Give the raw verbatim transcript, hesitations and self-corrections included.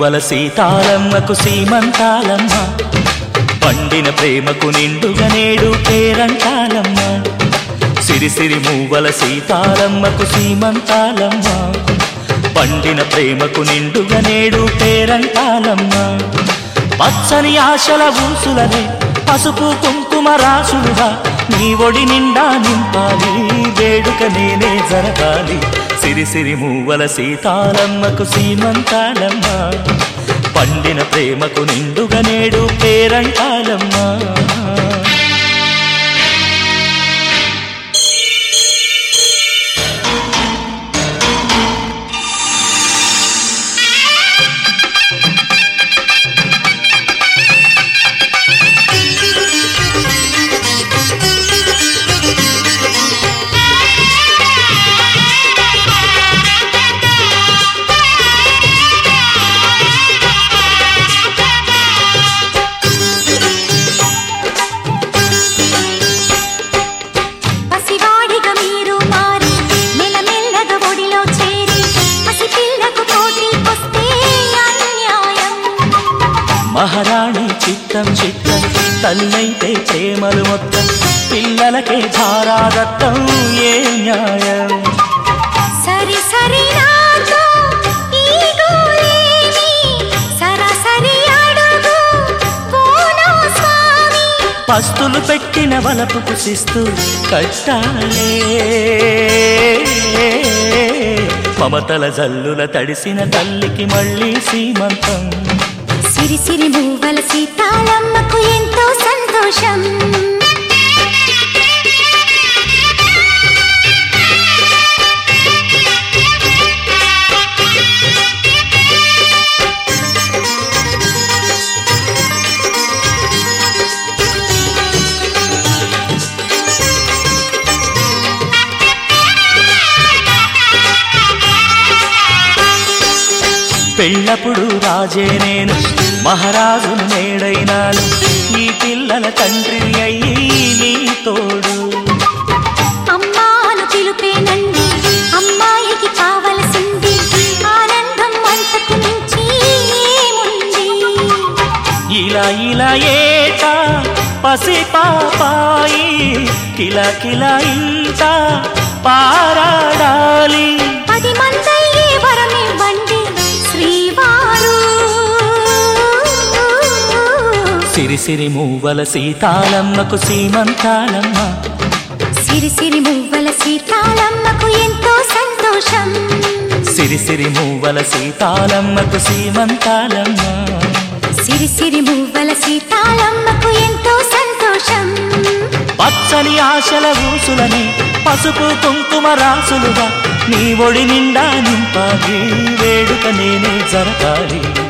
మూవల సీతాలమ్మకు సీమంతాలమ్మ, పండిన ప్రేమకు నిండుగా నేడు పేరంటాలమ్మ. సిరిసిరి మూవల సీతాలమ్మకు సీమంతాలమ్మ, పండిన ప్రేమకు నిండుగా నేడు పేరంటాలమ్మ. పచ్చని ఆశల ఊసులనే పసుపు కుంకుమ రాసులుగా నీ ఒడి నిండా నింపాలి, వేడుక నేనే జరగాలి. సిరిసిరి మూవల సీతాలమ్మకు సీమంతాలమ్మ, పండిన ప్రేమకు నిండుగా నేడు పేరంటాలమ్మ. మహారాణి చిత్తం చిత్తం తల్లైతే ప్రేమలు మొత్తం, పిల్లలకే ధారాదత్తం ఏ న్యాయం. సరి సరి నాతో ఈ గోలేమి సరసరి అడుగు పోనా స్వామి, పస్తులు పెట్టిన వలపు కుసిస్తూ కట్టాలే, మమతల జల్లుల తడిసిన తల్లికి మళ్ళీ సీమంతం. సిరిసిరి మూవల సీతాలమ్మకు ఎంతో సంతోషం. పెళ్ళప్పుడు రాజే నేను, మహారాజును నేడైనాను, ఈ పిల్లల తండ్రి అయ్యి నీ తోడు. అమ్మాను పిలుపేనండి, అమ్మాయికి కావలసింది ఆనందం అంతకు మించి ఏముంది. ఇలా ఇలా ఏటా పసి పాపాయి కిలా కిలా ఇంత పారాడాలి. పది మందయ్యే వరమివ్వండి శ్రీవారు. సిరిసిరి మూవల సీతాలమ్మకు సీమంతాలమ్మ, సిరిసిరి మూవల సీతాలమ్మకు ఎంతో సంతోషం. సిరిసిరి మూవల సీతాలమ్మకు సీమంతాలమ్మ, సిరిసిరి మూవల సీతాలమ్మకు ఎంతో సంతోషం. పచ్చని ఆశల ఊసులని పసుపు కుంకుమ రాసులుగా నీ ఒడి నిండా నింపాలి, వేడుక నేనే జరగాలి.